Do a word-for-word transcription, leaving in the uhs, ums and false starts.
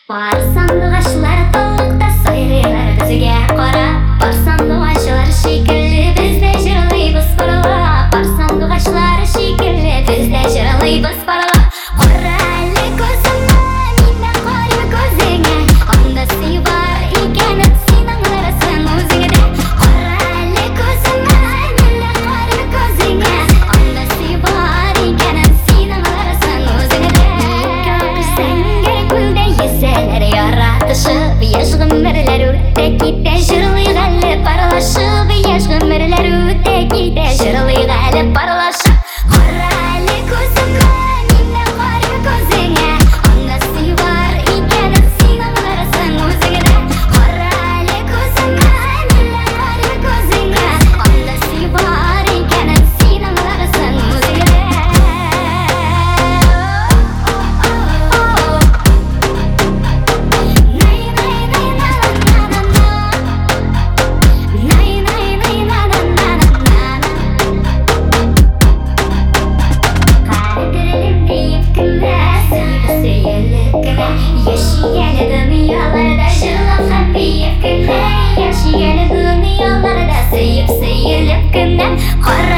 Барсаңды ғашылар толықта сайрайлар бізге қарап. Барсаңды ғашылар шекілі бізде жырлайбыз барлап. Барсаңды ғашылар шекілі бізде жырлайбыз барлап. Қара әлі көзіме, менен қарым көзіңе, онда сүй бар екенін сен аңғарасың өзіңде. Қара әлі көзіме, менен қарым көзіңе, онда сүй бар екенін сен аңғарасың өзіңде. Көрсең гүлде еселер яратышып, еш ғұмырлар өтті кетті жырлайық әлі парлашып. Еш ғұмырлар өтті кетті жырлайық әлі парлашып. Қара әлі көзіме, менен қарым көзіңе, онда сүй бар екенін сен аңғарасың өзіңде. Қара әлі көзіме, менен қарым көзіңе, онда сүй бар екенін сен аңғарасың өзіңде. Яшигелі дүнияларда жырлап һәм биек көннән, яшигелі дүнияларда сөйіп сөйіліп көннән.